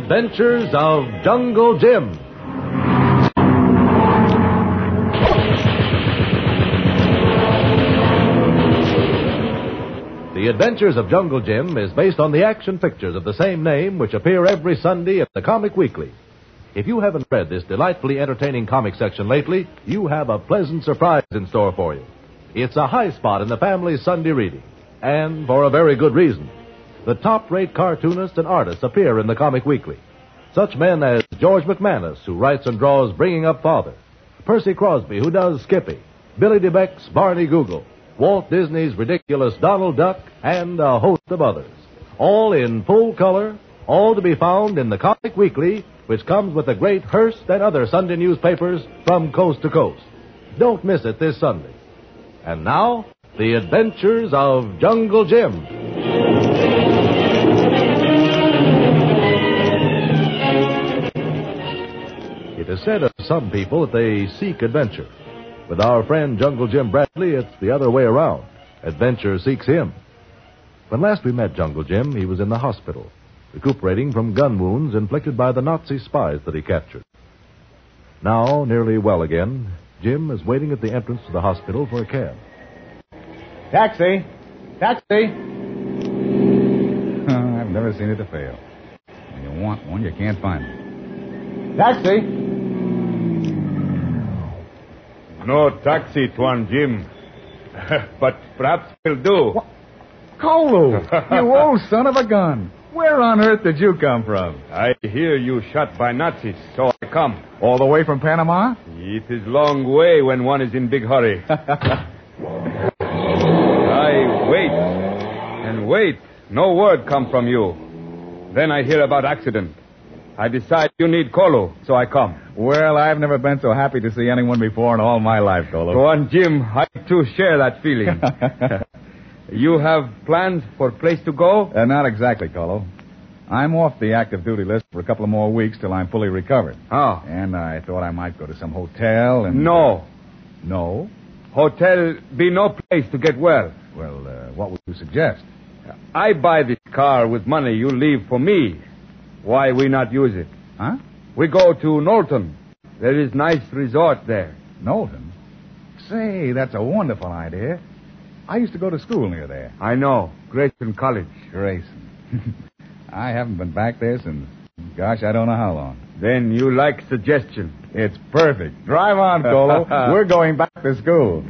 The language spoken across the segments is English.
Adventures of Jungle Jim. The Adventures of Jungle Jim is based on the action pictures of the same name which appear every Sunday at the Comic Weekly. If you haven't read this delightfully entertaining comic section lately, you have a pleasant surprise in store for you. It's a high spot in the family's Sunday reading, and for a very good reason. The top-rate cartoonists and artists appear in the Comic Weekly. Such men as George McManus, who writes and draws Bringing Up Father, Percy Crosby, who does Skippy, Billy DeBeck's Barney Google, Walt Disney's ridiculous Donald Duck, and a host of others. All in full color, all to be found in the Comic Weekly, which comes with the great Hearst and other Sunday newspapers from coast to coast. Don't miss it this Sunday. And now, The Adventures of Jungle Jim. It is said of some people that they seek adventure. With our friend Jungle Jim Bradley, it's the other way around. Adventure seeks him. When last we met Jungle Jim, he was in the hospital, recuperating from gun wounds inflicted by the Nazi spies that he captured. Now, nearly well again, Jim is waiting at the entrance to the hospital for a cab. Taxi! Taxi! I've never seen it to fail. When you want one, you can't find one. Taxi! No taxi, Tuan Jim. But perhaps he'll do. What? Kolu! You old son of a gun! Where on earth did you come from? I hear you shot by Nazis, so I come. All the way from Panama? It is long way when one is in big hurry. I wait and wait. No word come from you. Then I hear about accident. I decide you need Kolu, so I come. Well, I've never been so happy to see anyone before in all my life, Kolu. Tuan Jim, I too share that feeling. You have plans for place to go? Not exactly, Kolu. I'm off the active duty list for a couple of more weeks till I'm fully recovered. Oh. And I thought I might go to some hotel and... No. No? Hotel be no place to get well. Well, what would you suggest? I buy this car with money you leave for me. Why we not use it? Huh? We go to Knowlton. There is nice resort there. Knowlton? Say, that's a wonderful idea. I used to go to school near there. I know. Grayson College. Grayson. I haven't been back there since, gosh, I don't know how long. Then you like suggestion. It's perfect. Drive on, Kolu. We're going back to school.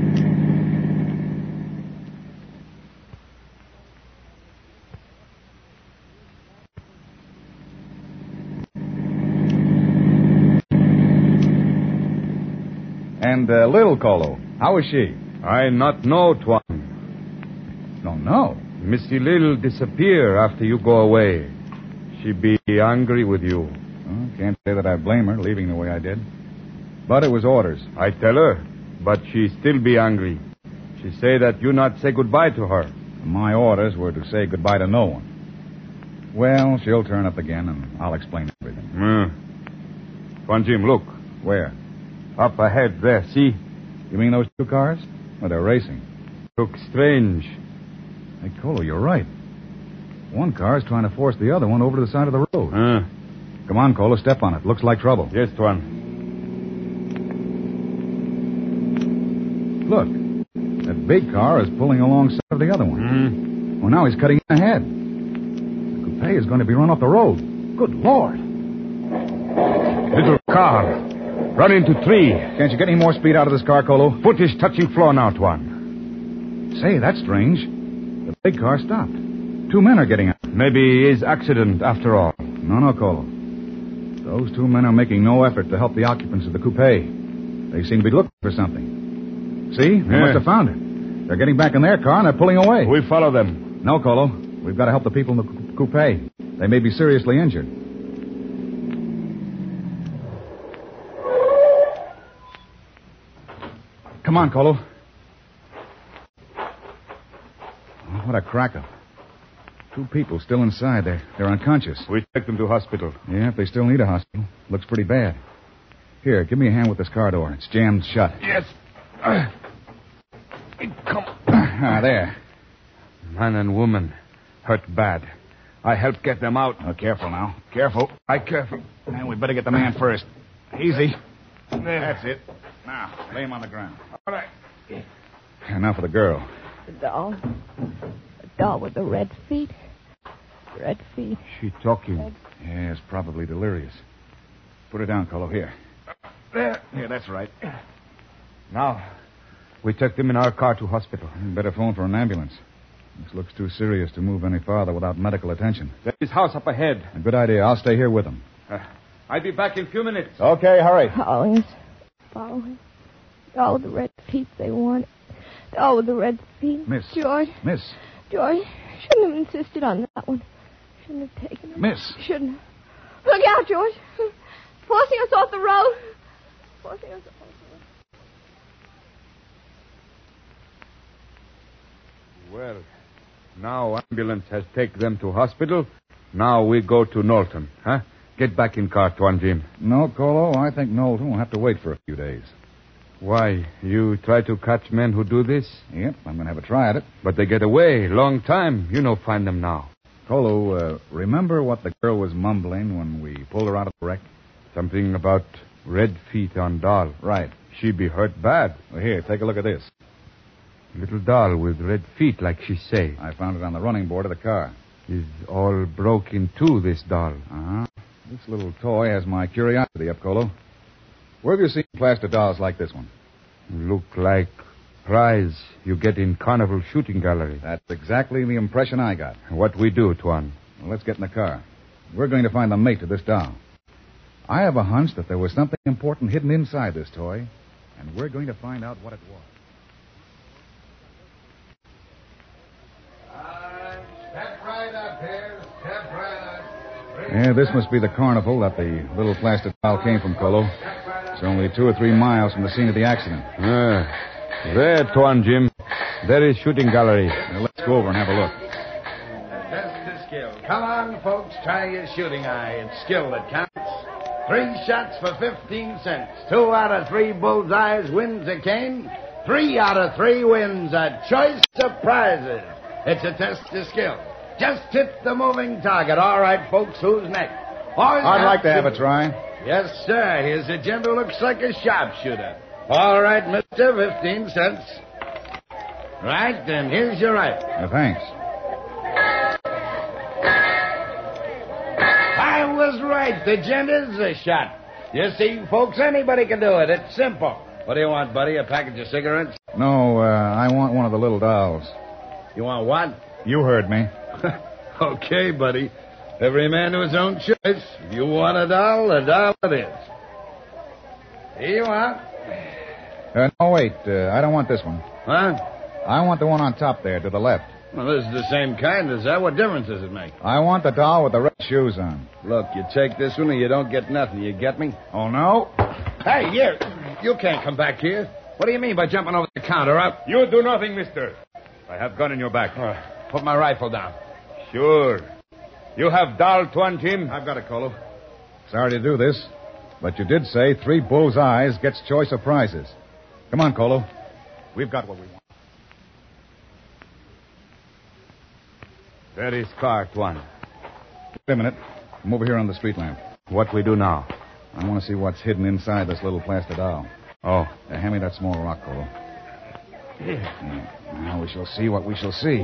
And little Kolu, how is she? I not know, Tuan. Don't know. Missy Lil disappear after you go away. She be angry with you. Well, can't say that I blame her leaving the way I did. But it was orders. I tell her, but she still be angry. She say that you not say goodbye to her. My orders were to say goodbye to no one. Well, she'll turn up again, and I'll explain everything. Tuan Jim, look. Where? Up ahead there, see? You mean those two cars? Oh, they're racing. Look strange. Hey, Kolu, you're right. One car is trying to force the other one over to the side of the road. Come on, Kolu, step on it. Looks like trouble. Yes, Tuan. Look, that big car is pulling alongside of the other one. Well, now he's cutting in ahead. The coupe is going to be run off the road. Good Lord. Little car. Run into tree. Can't you get any more speed out of this car, Kolu? Foot is touching floor now, Tuan. Say, that's strange. The big car stopped. Two men are getting out. Maybe it's accident after all. No, Kolu. Those two men are making no effort to help the occupants of the coupe. They seem to be looking for something. See? They must have found it. They're getting back in their car and they're pulling away. We follow them. No, Kolu. We've got to help the people in the coupe. They may be seriously injured. Come on, Kolu. Oh, what a crack-up. Two people still inside. They're unconscious. We take them to hospital. Yeah, if they still need a hospital. Looks pretty bad. Here, give me a hand with this car door. It's jammed shut. Yes. Come. There. Man and woman hurt bad. I helped get them out. Oh, careful now. Careful. Careful. And we better get the man first. Easy. There. That's it. Now, lay him on the ground. All right. And now for the girl. The doll. The doll with the red feet. Red feet. She talking. Yeah, it's probably delirious. Put her down, Colo. Here. There. Yeah, that's right. Now, we took them in our car to hospital. Better phone for an ambulance. This looks too serious to move any farther without medical attention. There's his house up ahead. A good idea. I'll stay here with them. I'll be back in a few minutes. Okay, hurry. Following us. Following. Doll with the red feet they want. Doll with the red feet. Miss. George. Miss. George. Shouldn't have insisted on that one. Shouldn't have taken it. Miss. Shouldn't have. Look out, George. Forcing us off the road. Forcing us off the road. Well, now ambulance has taken them to hospital. Now we go to Knowlton, huh? Get back in car, Tuan Jim. No, Colo, I think Knowlton will have to wait for a few days. Why? You try to catch men who do this? Yep, I'm going to have a try at it. But they get away. Long time. You know, find them now. Colo, remember what the girl was mumbling when we pulled her out of the wreck? Something about red feet on doll. Right. She be hurt bad. Well, here, take a look at this. Little doll with red feet, like she say. I found it on the running board of the car. Is all broke in two, this doll. Uh-huh. This little toy has my curiosity up, Colo. Where have you seen plaster dolls like this one? Look like prize you get in carnival shooting gallery. That's exactly the impression I got. What we do, Tuan? Well, let's get in the car. We're going to find the mate to this doll. I have a hunch that there was something important hidden inside this toy, and we're going to find out what it was. Step right up here. Step right up. Yeah, this must be the carnival that the little plastic doll came from, Colo. It's only 2 or 3 miles from the scene of the accident. There, Tuan Jim. There is shooting gallery. Now, let's go over and have a look. Test the skill. Come on, folks. Try your shooting eye. It's skill that counts. 3 shots for 15 cents. 2 out of 3 bullseyes wins a cane. 3 out of 3 wins a choice of prizes. It's a test of skill. Just hit the moving target. All right, folks, who's next? I'd like to have a try. Yes, sir. Here's a gent who looks like a sharpshooter. All right, mister, 15 cents. Right, then here's your rifle. Thanks. I was right. The gent is a shot. You see, folks, anybody can do it. It's simple. What do you want, buddy? A package of cigarettes? No, I want one of the little dolls. You want what? You heard me. Okay, buddy. Every man to his own choice. If you want a doll it is. Here you are. No, wait. I don't want this one. Huh? I want the one on top there, to the left. Well, this is the same kind as that. What difference does it make? I want the doll with the red shoes on. Look, you take this one or you don't get nothing. You get me? Oh, no? Hey, you can't come back here. What do you mean by jumping over the counter, huh? You do nothing, mister. I have gun in your back. Put my rifle down. Sure. You have doll, Tuan Jim? I've got it, Colo. Sorry to do this, but you did say 3 bull's eyes gets choice of prizes. Come on, Colo. We've got what we want. There is car, Tuan. Wait a minute. I'm over here on the street lamp. What we do now? I want to see what's hidden inside this little plaster doll. Oh. Hand me that small rock, Colo. Now we shall see what we shall see.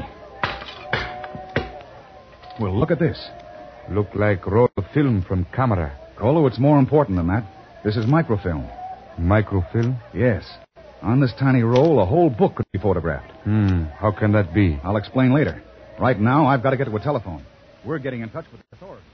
Well, look at this. Look like roll of film from camera. Colo, it's more important than that. This is microfilm. Microfilm? Yes. On this tiny roll, a whole book could be photographed. How can that be? I'll explain later. Right now, I've got to get to a telephone. We're getting in touch with the authorities.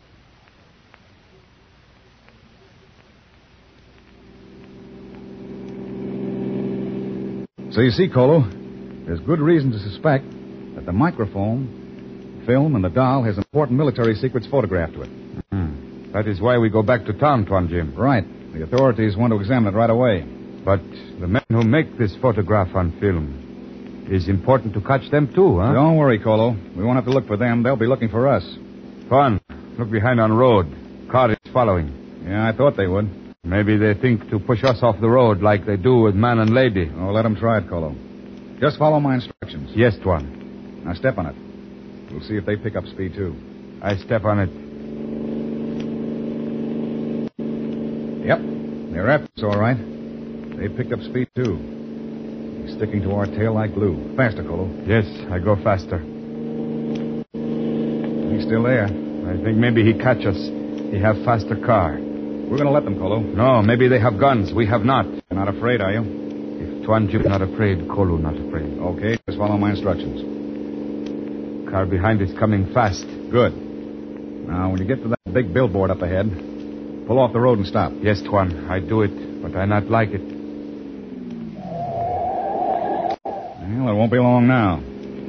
So you see, Colo, there's good reason to suspect that the microphone, film, and the doll has important military secrets photographed to it. That is why we go back to town, Tuan Jim. Right. The authorities want to examine it right away. But the men who make this photograph on film, is important to catch them too, huh? Don't worry, Colo. We won't have to look for them. They'll be looking for us. Tuan, look behind on road. Car is following. Yeah, I thought they would. Maybe they think to push us off the road like they do with man and lady. Oh, let them try it, Colo. Just follow my instructions. Yes, Tuan. Now step on it. We'll see if they pick up speed, too. I step on it. Yep. They're after us, all right. They picked up speed, too. He's sticking to our tail like glue. Faster, Colo. Yes, I go faster. He's still there. I think maybe he catch us. He have faster car. We're going to let them, Colo. No, maybe they have guns. We have not. You're not afraid, are you? If Tuan Jim not afraid, Kolu not afraid. Okay, just follow my instructions. Car behind is coming fast. Good. Now, when you get to that big billboard up ahead, pull off the road and stop. Yes, Tuan, I do it, but I not like it. Well, it won't be long now.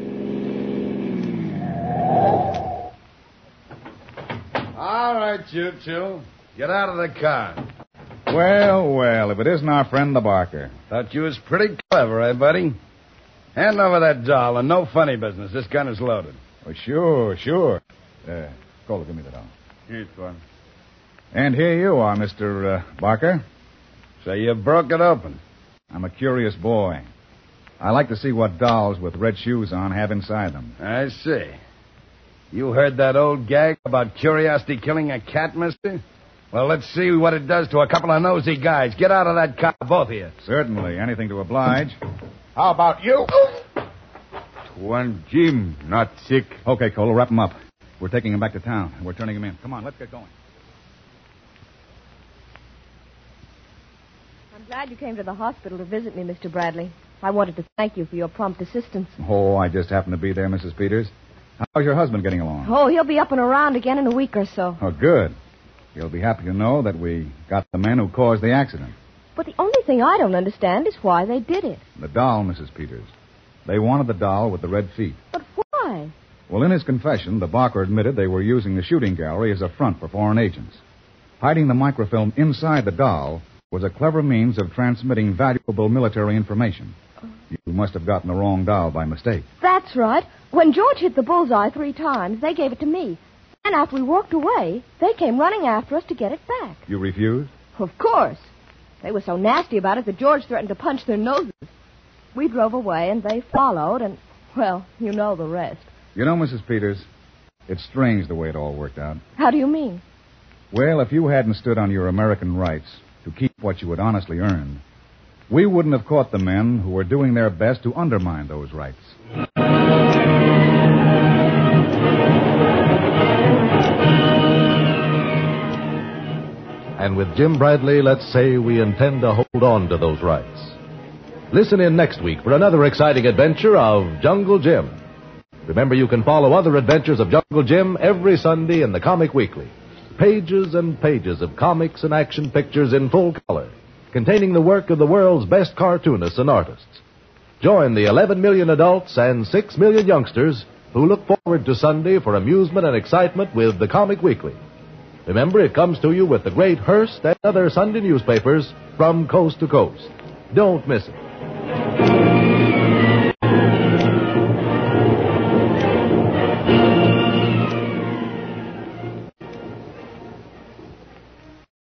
All right, Choo-Choo. Get out of the car. Well, if it isn't our friend the Barker. Thought you was pretty clever, eh, buddy? Hand over that doll and no funny business. This gun is loaded. Oh, sure. Colo, give me the doll. Here, Tuan. And here you are, Mr. Barker. So you broke it open. I'm a curious boy. I like to see what dolls with red shoes on have inside them. I see. You heard that old gag about curiosity killing a cat, mister? Well, let's see what it does to a couple of nosy guys. Get out of that car, both of you. Certainly. Anything to oblige. How about you? Tuan Jim, not sick. Okay, Colo, wrap him up. We're taking him back to town. We're turning him in. Come on, let's get going. I'm glad you came to the hospital to visit me, Mr. Bradley. I wanted to thank you for your prompt assistance. Oh, I just happened to be there, Mrs. Peters. How's your husband getting along? Oh, he'll be up and around again in a week or so. Oh, good. He'll be happy to know that we got the men who caused the accident. But the only thing I don't understand is why they did it. The doll, Mrs. Peters. They wanted the doll with the red feet. But why? Well, in his confession, the Barker admitted they were using the shooting gallery as a front for foreign agents. Hiding the microfilm inside the doll was a clever means of transmitting valuable military information. You must have gotten the wrong doll by mistake. That's right. When George hit the bullseye 3 times, they gave it to me. And after we walked away, they came running after us to get it back. You refused? Of course. They were so nasty about it that George threatened to punch their noses. We drove away, and they followed, and, well, you know the rest. You know, Mrs. Peters, it's strange the way it all worked out. How do you mean? Well, if you hadn't stood on your American rights to keep what you had honestly earned, we wouldn't have caught the men who were doing their best to undermine those rights. And with Jim Bradley, let's say we intend to hold on to those rights. Listen in next week for another exciting adventure of Jungle Jim. Remember, you can follow other adventures of Jungle Jim every Sunday in the Comic Weekly. Pages and pages of comics and action pictures in full color, containing the work of the world's best cartoonists and artists. Join the 11 million adults and 6 million youngsters who look forward to Sunday for amusement and excitement with the Comic Weekly. Remember, it comes to you with the great Hearst and other Sunday newspapers from coast to coast. Don't miss it.